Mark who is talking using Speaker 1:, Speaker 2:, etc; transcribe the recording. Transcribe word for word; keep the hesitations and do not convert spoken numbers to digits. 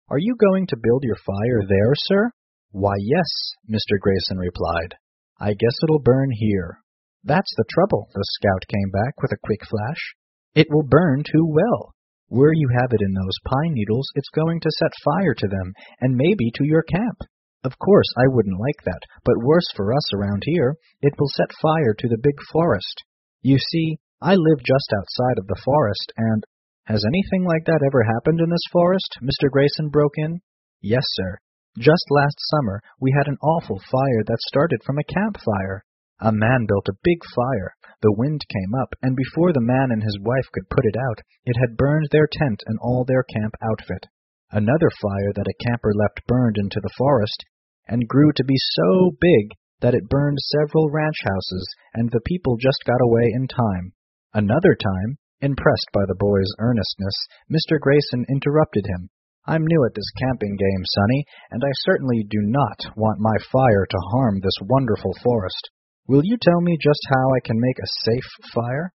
Speaker 1: Are you going to build your fire there, sir?" "Why, yes," Mister Grayson replied. "I guess it'll burn here." "That's the trouble," the scout came back with a quick flash. "It will burn too well. Where you have it in those pine needles, it's going to set fire to them, and maybe to your camp. Of course, I wouldn't like that, but worse for us around here, it will set fire to the big forest. You see, I live just outside of the forest, and—" "Has anything like that ever happened in this forest?" Mister Grayson broke in. "Yes, sir. Just last summer, we had an awful fire that started from a campfire. A man built a big fire, the wind came up, and before the man and his wife could put it out, it had burned their tent and all their camp outfit. Another fire that a camper left burned into the forest, and grew to be so big that it burned several ranch houses, and the people just got away in time. Another time, impressed by the boy's earnestness, Mister Grayson interrupted him. "I'm new at this camping game, Sonny, and I certainly do not want my fire to harm this wonderful forest. Will you tell me just how I can make a safe fire?"